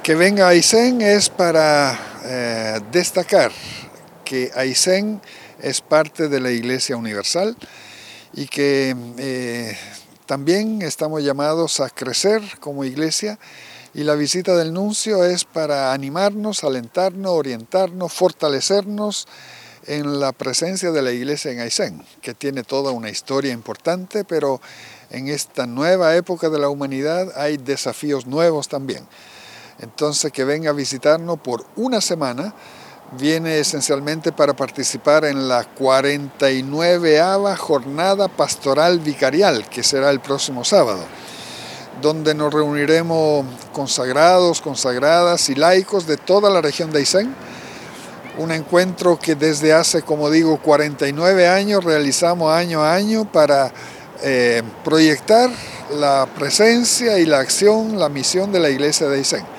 Que venga Aysén es para destacar que Aysén es parte de la Iglesia Universal y que también estamos llamados a crecer como iglesia, y la visita del nuncio es para animarnos, alentarnos, orientarnos, fortalecernos en la presencia de la iglesia en Aysén, que tiene toda una historia importante, pero en esta nueva época de la humanidad hay desafíos nuevos también. Entonces, que venga a visitarnos por una semana, viene esencialmente para participar en la 49ª Jornada Pastoral Vicarial, que será el próximo sábado, donde nos reuniremos consagrados, consagradas y laicos de toda la región de Aysén. Un encuentro que desde hace, como digo, 49 años realizamos año a año para proyectar la presencia y la acción, la misión de la iglesia de Aysén.